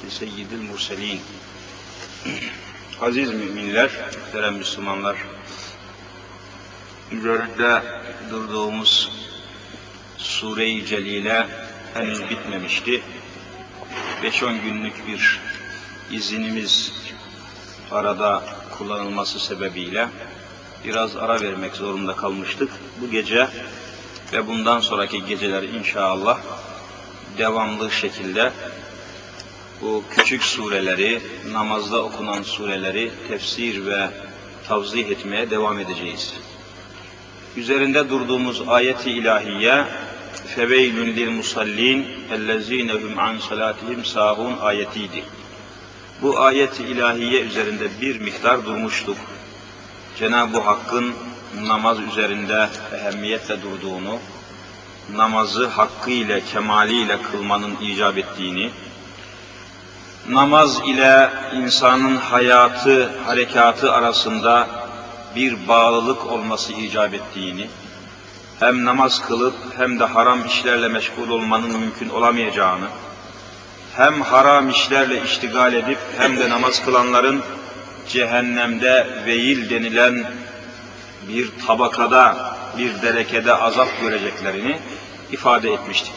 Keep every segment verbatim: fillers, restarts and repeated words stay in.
seyyidil murselin. Aziz müminler, muhterem Müslümanlar, üzerinde durduğumuz Sure-i Celile henüz bitmemişti. beş on günlük bir izinimiz arada kullanılması sebebiyle biraz ara vermek zorunda kalmıştık. Bu gece ve bundan sonraki geceler inşallah devamlı şekilde bu küçük sureleri, namazda okunan sureleri tefsir ve tavzih etmeye devam edeceğiz. Üzerinde durduğumuz ayet-i ilahiye فَوَيْلٌ لِلْمُصَلِّينَ اَلَّذ۪ينَ هُمْ عَنْ صَلَاتِهِمْ سَاهُونَ ayetiydi. Bu ayet-i ilahiye üzerinde bir miktar durmuştuk. Cenab-ı Hakk'ın namaz üzerinde ehemmiyetle durduğunu, namazı hakkıyla, kemaliyle kılmanın icap ettiğini, namaz ile insanın hayatı, harekatı arasında bir bağlılık olması icap ettiğini, hem namaz kılıp hem de haram işlerle meşgul olmanın mümkün olamayacağını, hem haram işlerle iştigal edip hem de namaz kılanların cehennemde veil denilen bir tabakada, bir derekede azap göreceklerini ifade etmiştik.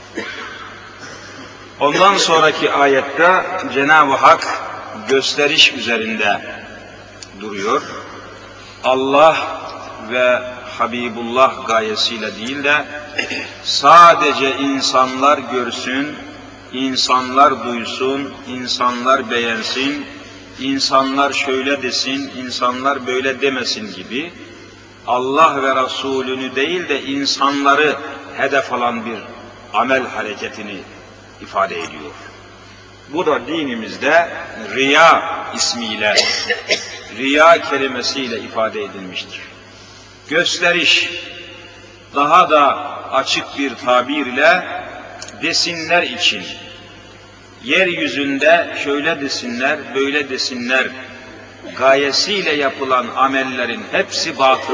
Ondan sonraki ayette Cenab-ı Hak gösteriş üzerinde duruyor. Allah ve Habibullah gayesiyle değil de sadece insanlar görsün, insanlar duysun, insanlar beğensin, insanlar şöyle desin, insanlar böyle demesin gibi Allah ve Resulünü değil de insanları hedef alan bir amel hareketini ifade ediyor. Bu da dinimizde riya ismiyle, riya kelimesiyle ifade edilmiştir. Gösteriş, daha da açık bir tabirle desinler için, yeryüzünde şöyle desinler, böyle desinler gayesiyle yapılan amellerin hepsi batıl.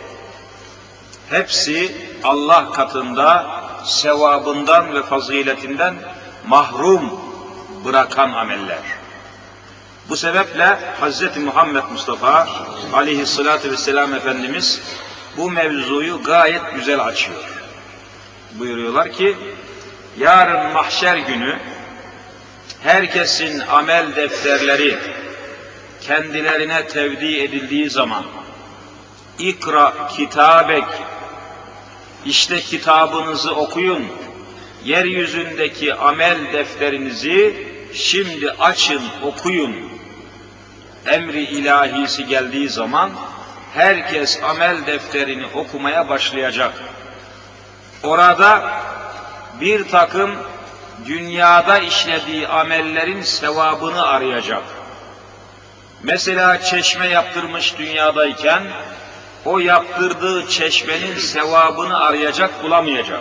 Hepsi Allah katında sevabından ve faziletinden mahrum bırakan ameller. Bu sebeple Hz. Muhammed Mustafa aleyhissalatü vesselam Efendimiz bu mevzuyu gayet güzel açıyor. Buyuruyorlar ki, yarın mahşer günü herkesin amel defterleri kendilerine tevdi edildiği zaman İkra kitabek, işte kitabınızı okuyun, yeryüzündeki amel defterinizi şimdi açın, okuyun emri ilahisi geldiği zaman herkes amel defterini okumaya başlayacak. Orada bir takım dünyada işlediği amellerin sevabını arayacak. Mesela çeşme yaptırmış dünyadayken o yaptırdığı çeşmenin sevabını arayacak, bulamayacak.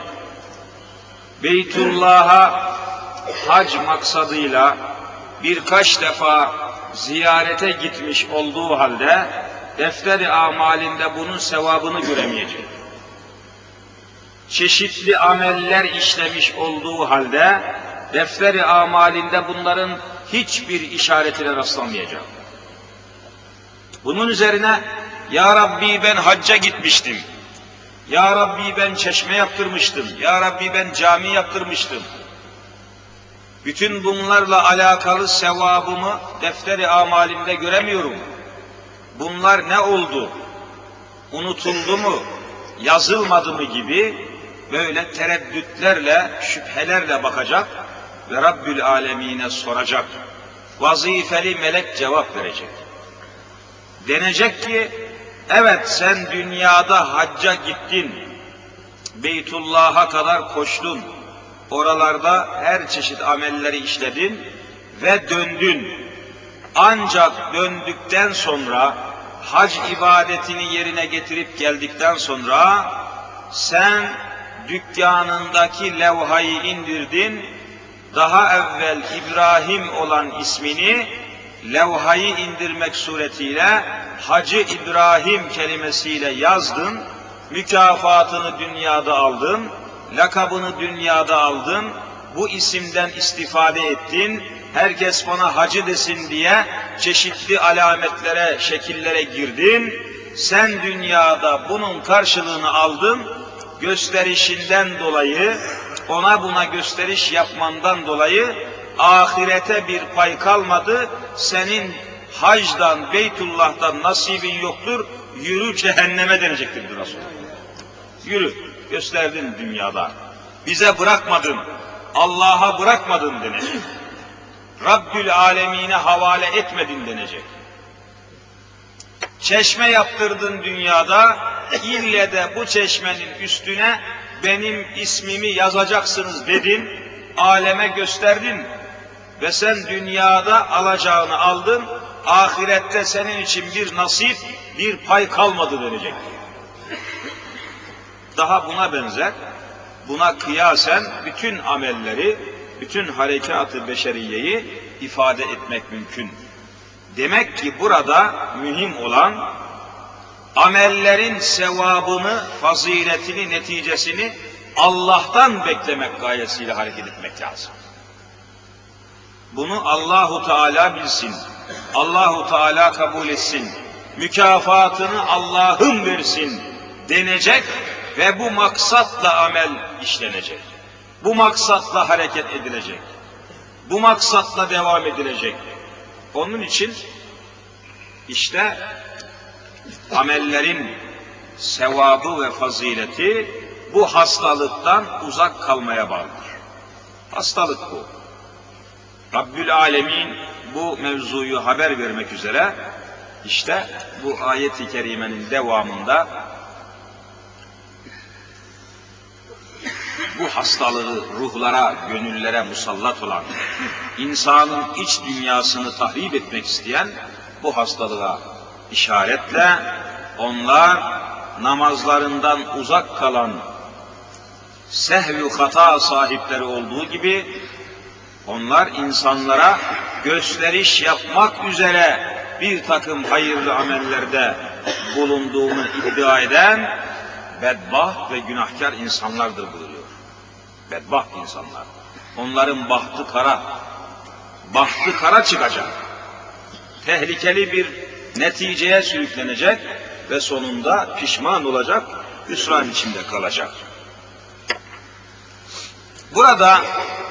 Beytullah'a hac maksadıyla birkaç defa ziyarete gitmiş olduğu halde defteri amalinde bunun sevabını göremeyecek. Çeşitli ameller işlemiş olduğu halde defteri amalinde bunların hiçbir işaretine rastlamayacak. Bunun üzerine Ya Rabbi ben hacca gitmiştim, Ya Rabbi ben çeşme yaptırmıştım, Ya Rabbi ben cami yaptırmıştım. Bütün bunlarla alakalı sevabımı defteri amalimde göremiyorum. Bunlar ne oldu? Unutuldu mu? Yazılmadı mı gibi böyle tereddütlerle, şüphelerle bakacak ve Rabbül Alemin'e soracak. Vazifeli melek cevap verecek. Denecek ki, evet sen dünyada hacca gittin, Beytullah'a kadar koştun, oralarda her çeşit amelleri işledin ve döndün. Ancak döndükten sonra, hac ibadetini yerine getirip geldikten sonra, sen dükkanındaki levhayı indirdin, daha evvel İbrahim olan ismini, levhayı indirmek suretiyle Hacı İbrahim kelimesiyle yazdın, mükafatını dünyada aldın, lakabını dünyada aldın, bu isimden istifade ettin, herkes bana hacı desin diye çeşitli alametlere, şekillere girdin. Sen dünyada bunun karşılığını aldın, gösterişinden dolayı, ona buna gösteriş yapmandan dolayı ahirete bir pay kalmadı, senin hacdan, Beytullah'tan nasibin yoktur, yürü cehenneme denecektir Resulullah. Yürü, gösterdin dünyada, bize bırakmadın, Allah'a bırakmadın denecek. Rabbül Alemine havale etmedin denecek. Çeşme yaptırdın dünyada, ille de bu çeşmenin üstüne benim ismimi yazacaksınız dedin, aleme gösterdin ve sen dünyada alacağını aldın, ahirette senin için bir nasip, bir pay kalmadı denecek. Daha buna benzer, buna kıyasen bütün amelleri, bütün harekat-ı beşeriyeyi ifade etmek mümkün. Demek ki burada mühim olan amellerin sevabını, faziletini, neticesini Allah'tan beklemek gayesiyle hareket etmek lazım. Bunu Allahu Teala bilsin, Allahu Teala kabul etsin, mükafatını Allah'ım versin denecek ve bu maksatla amel işlenecek. Bu maksatla hareket edilecek. Bu maksatla devam edilecek. Onun için işte amellerin sevabı ve fazileti bu hastalıktan uzak kalmaya bağlıdır. Hastalık bu. Rabbül Alemin bu mevzuyu haber vermek üzere işte bu ayet-i kerimenin devamında bu hastalığı ruhlara, gönüllere musallat olan, insanın iç dünyasını tahrip etmek isteyen bu hastalığa işaretle onlar namazlarından uzak kalan sehv-i hata sahipleri olduğu gibi onlar insanlara gösteriş yapmak üzere bir takım hayırlı amellerde bulunduğunu iddia eden bedbaht ve günahkar insanlardır buyuruyor. Bedbaht insanlar. Onların bahtı kara. Bahtı kara çıkacak. Tehlikeli bir neticeye sürüklenecek ve sonunda pişman olacak, hüsran içinde kalacak. Burada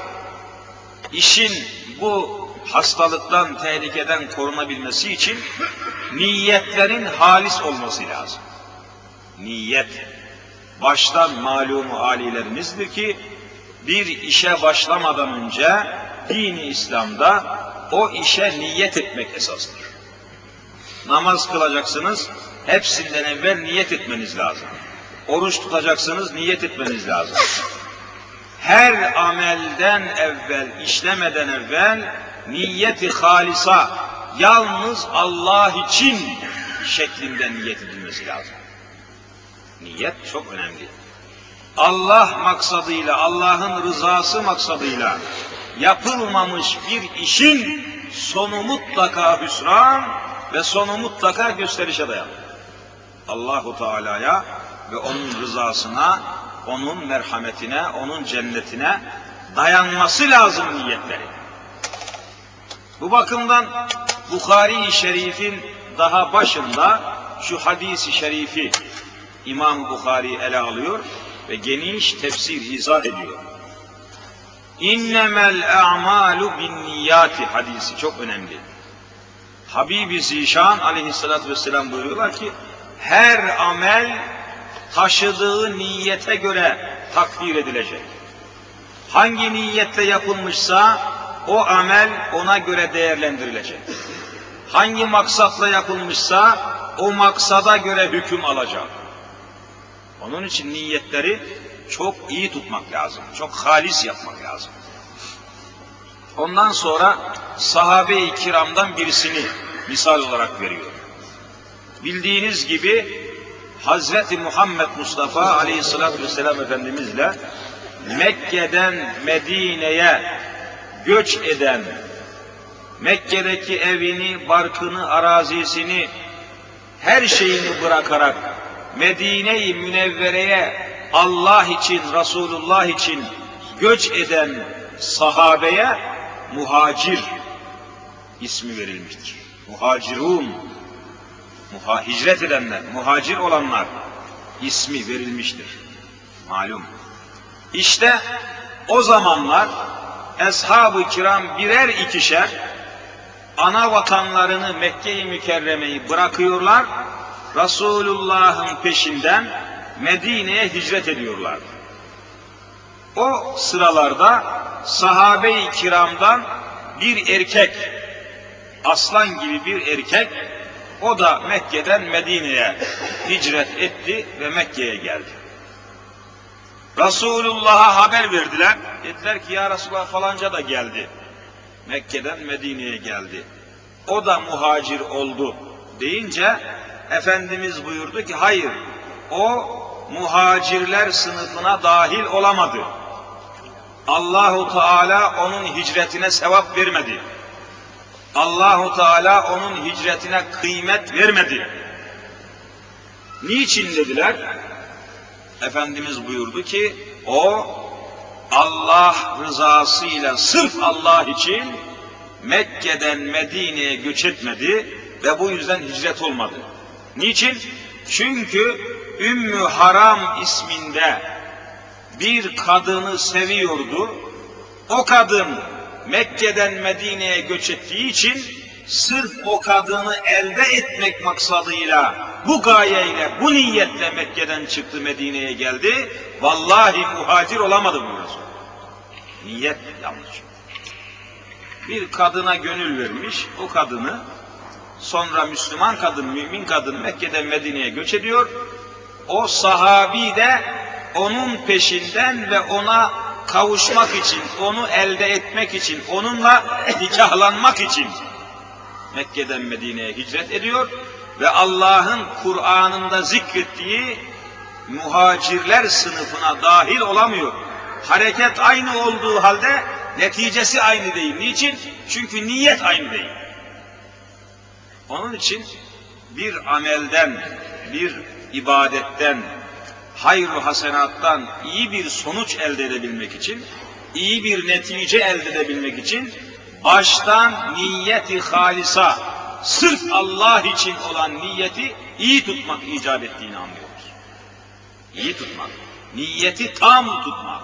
işin bu hastalıktan, tehlikeden korunabilmesi için niyetlerin halis olması lazım. Niyet, baştan malumu âlilerimizdir ki, bir işe başlamadan önce din-i İslam'da o işe niyet etmek esastır. Namaz kılacaksınız, hepsinden evvel niyet etmeniz lazım. Oruç tutacaksınız, niyet etmeniz lazım. Her amelden evvel, işlemeden evvel niyeti halisa, yalnız Allah için şeklinde niyet edilmesi lazım. Niyet çok önemli. Allah maksadıyla, Allah'ın rızası maksadıyla yapılmamış bir işin sonu mutlaka hüsran ve sonu mutlaka gösterişe dayanır. Allahu Teala'ya ve onun rızasına, onun merhametine, onun cennetine dayanması lazım niyetleri. Bu bakımdan Bukhari-i Şerif'in daha başında şu hadis-i şerifi İmam Bukhari ele alıyor ve geniş tefsir izah ediyor. İnnemel a'malu binniyati hadisi çok önemli. Habibi Zişan aleyhissalatü vesselam buyuruyorlar ki her amel taşıdığı niyete göre takdir edilecek. Hangi niyette yapılmışsa o amel ona göre değerlendirilecek. Hangi maksatla yapılmışsa o maksada göre hüküm alacak. Onun için niyetleri çok iyi tutmak lazım. Çok halis yapmak lazım. Ondan sonra sahabe-i kiramdan birisini misal olarak veriyor. Bildiğiniz gibi Hazreti Muhammed Mustafa Aleyhisselatü Vesselam Efendimizle Mekke'den Medine'ye göç eden, Mekke'deki evini, barkını, arazisini, her şeyini bırakarak Medine-i Münevvere'ye Allah için, Resulullah için göç eden sahabeye muhacir ismi verilmiştir. Muhacirun, muha, hicret edenler, muhacir olanlar ismi verilmiştir. Malum. İşte o zamanlar Eshab-ı Kiram birer ikişer ana vatanlarını Mekke-i Mükerreme'yi bırakıyorlar, Resulullah'ın peşinden Medine'ye hicret ediyorlar. O sıralarda sahabe-i kiramdan bir erkek, aslan gibi bir erkek, o da Mekke'den Medine'ye hicret etti ve Mekke'ye geldi. Resulullah'a haber verdiler. Dediler ki ya Resulullah falanca da geldi. Mekke'den Medine'ye geldi. O da muhacir oldu deyince Efendimiz buyurdu ki hayır, o muhacirler sınıfına dahil olamadı. Allahu Teala onun hicretine sevap vermedi. Allahu Teala onun hicretine kıymet vermedi. Niçin dediler? Efendimiz buyurdu ki o Allah rızasıyla sırf Allah için Mekke'den Medine'ye göç etmedi ve bu yüzden hicret olmadı. Niçin? Çünkü Ümmü Haram isminde bir kadını seviyordu. O kadın Mekke'den Medine'ye göç ettiği için sırf o kadını elde etmek maksadıyla, bu gayeyle, bu niyetle Mekke'den çıktı, Medine'ye geldi. Vallahi muhacir olamadı bu Resul. Niyet yanlış. Bir kadına gönül vermiş, o kadını sonra Müslüman kadın, mümin kadın Mekke'den Medine'ye göç ediyor. O sahabi de onun peşinden ve ona kavuşmak için, onu elde etmek için, onunla nikahlanmak için Mekke'den Medine'ye hicret ediyor ve Allah'ın Kur'an'ında zikrettiği muhacirler sınıfına dahil olamıyor. Hareket aynı olduğu halde neticesi aynı değil. Niçin? Çünkü niyet aynı değil. Onun için bir amelden, bir ibadetten, hayr-ı hasenattan iyi bir sonuç elde edebilmek için, iyi bir netice elde edebilmek için baştan niyeti halisa, sırf Allah için olan niyeti iyi tutmak icap ettiğini anlıyoruz. İyi tutmak, niyeti tam tutmak.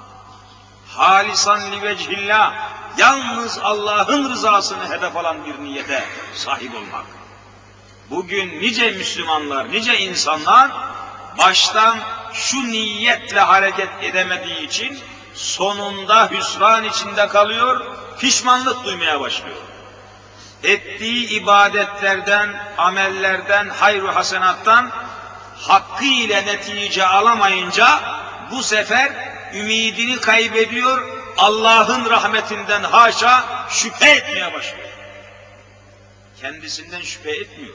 Halisan li vecihillah, yalnız Allah'ın rızasını hedef alan bir niyete sahip olmak. Bugün nice Müslümanlar, nice insanlar baştan şu niyetle hareket edemediği için sonunda hüsran içinde kalıyor, pişmanlık duymaya başlıyor. Ettiği ibadetlerden, amellerden, hayr-ı hasenattan hakkıyla netice alamayınca bu sefer ümidini kaybediyor, Allah'ın rahmetinden haşa şüphe etmeye başlıyor. Kendisinden şüphe etmiyor.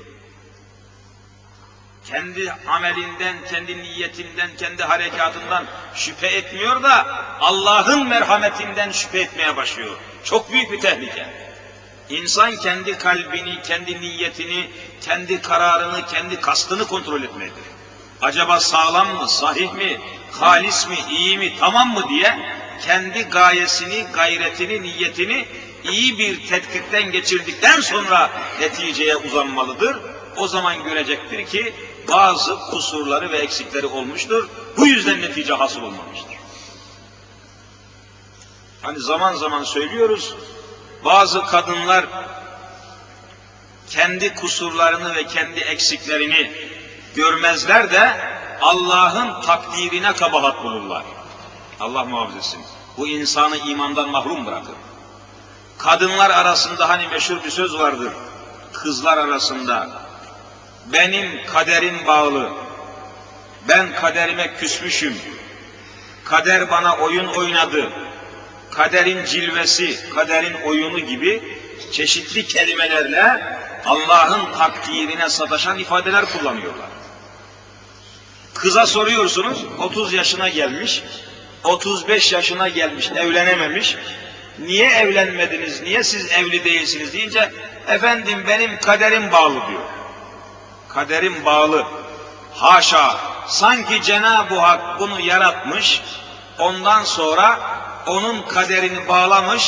Kendi amelinden, kendi niyetinden, kendi harekatından şüphe etmiyor da Allah'ın merhametinden şüphe etmeye başlıyor. Çok büyük bir tehlike. İnsan kendi kalbini, kendi niyetini, kendi kararını, kendi kastını kontrol etmelidir. Acaba sağlam mı, sahih mi, halis mi, iyi mi, tamam mı diye kendi gayesini, gayretini, niyetini iyi bir tetkikten geçirdikten sonra neticeye uzanmalıdır. O zaman görecektir ki bazı kusurları ve eksikleri olmuştur. Bu yüzden netice hasıl olmamıştır. Hani zaman zaman söylüyoruz, bazı kadınlar kendi kusurlarını ve kendi eksiklerini görmezler de Allah'ın takdirine kabahat bulurlar. Allah muhafaza etsin. Bu insanı imandan mahrum bırakır. Kadınlar arasında hani meşhur bir söz vardır. Kızlar arasında benim kaderim bağlı, ben kaderime küsmüşüm, kader bana oyun oynadı, kaderin cilvesi, kaderin oyunu gibi çeşitli kelimelerle Allah'ın takdirine sataşan ifadeler kullanıyorlar. Kıza soruyorsunuz, otuz yaşına gelmiş, otuz beş yaşına gelmiş, evlenememiş, niye evlenmediniz, niye siz evli değilsiniz deyince, efendim benim kaderim bağlı diyor. Kaderim bağlı. Haşa, sanki Cenab-ı Hak bunu yaratmış, ondan sonra onun kaderini bağlamış,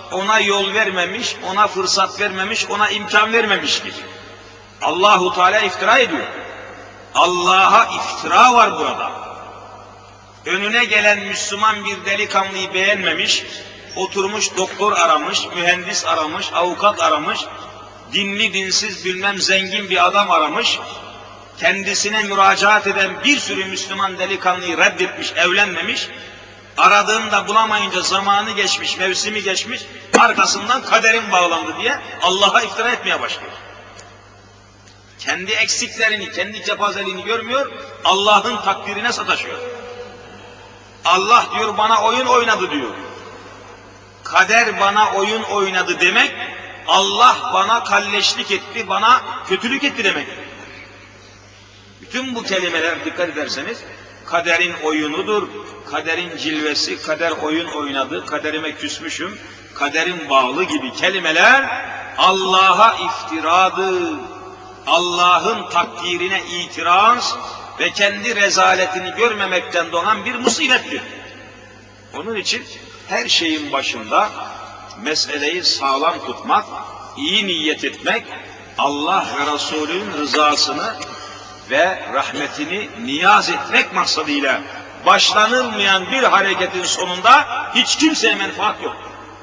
ona yol vermemiş, ona fırsat vermemiş, ona imkan vermemiş gibi. Allahu Teala iftira ediyor. Allah'a iftira var burada. Önüne gelen Müslüman bir delikanlıyı beğenmemiş, oturmuş doktor aramış, mühendis aramış, avukat aramış, dinli dinsiz bilmem zengin bir adam aramış, kendisine müracaat eden bir sürü Müslüman delikanlıyı reddetmiş, evlenmemiş, aradığında bulamayınca zamanı geçmiş, mevsimi geçmiş, arkasından kaderin bağlandı diye Allah'a iftira etmeye başlıyor. Kendi eksiklerini, kendi kepazeliğini görmüyor, Allah'ın takdirine sataşıyor. Allah diyor bana oyun oynadı diyor. Kader bana oyun oynadı demek, Allah bana kalleşlik etti, bana kötülük etti demek. Bütün bu kelimeler dikkat ederseniz, kaderin oyunudur, kaderin cilvesi, kader oyun oynadı, kaderime küsmüşüm, kaderin bağlı gibi kelimeler Allah'a iftiradır. Allah'ın takdirine itiraz ve kendi rezaletini görmemekten doğan bir musibettir. Onun için her şeyin başında meseleyi sağlam tutmak, iyi niyet etmek, Allah ve Resulünün rızasını ve rahmetini niyaz etmek maksadıyla başlanılmayan bir hareketin sonunda hiç kimseye menfaat yok.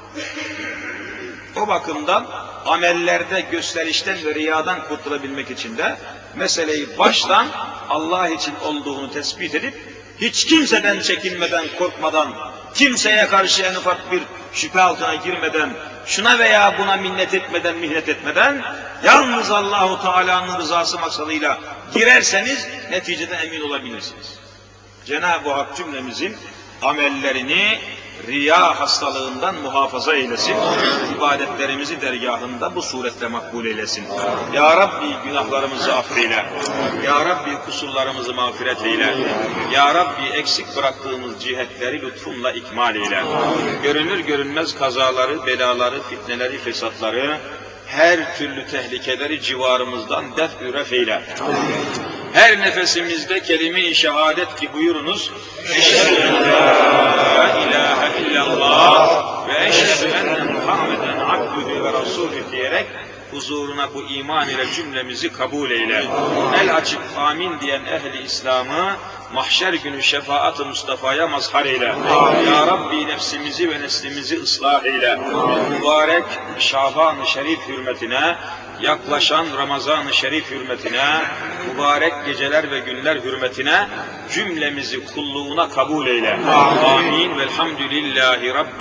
O bakımdan amellerde gösterişten ve riyadan kurtulabilmek için de meseleyi baştan Allah için olduğunu tespit edip hiç kimseden çekinmeden, korkmadan, kimseye karşı en ufak bir şüphe altına girmeden, şuna veya buna minnet etmeden, mihnet etmeden, yalnız Allahu Teala'nın rızası maksadıyla girerseniz neticede emin olabilirsiniz. Cenab-ı Hak cümlemizin amellerini riya hastalığından muhafaza eylesin. İbadetlerimizi dergahında bu suretle makbul eylesin. Ya Rabbi günahlarımızı affeyle. Ya Rabbi kusurlarımızı mağfiret eyle. Ya Rabbi eksik bıraktığımız cihetleri lütfunla ikmal eyle. Görünür görünmez kazaları, belaları, fitneleri, fesatları, her türlü tehlikeleri civarımızdan def-ü ref eyle. Her nefesimizde kelime-i şehadet ki buyurunuz. Eşhedü en la ilahe illallah ve eşhedü enne Muhammeden abdühü ve rasulü diyerek huzuruna bu iman ile cümlemizi kabul eyle. El açıp amin diyen ehli İslam'ı mahşer günü şefaat-ı Mustafa'ya mazhar eyle. Ya Rabbi nefsimizi ve neslimizi ıslah eyle. Mübarek Şaban-ı Şerif hürmetine, yaklaşan Ramazan-ı Şerif hürmetine, mübarek geceler ve günler hürmetine cümlemizi kulluğuna kabul eyle. Amin. Velhamdülillahi Rabbi.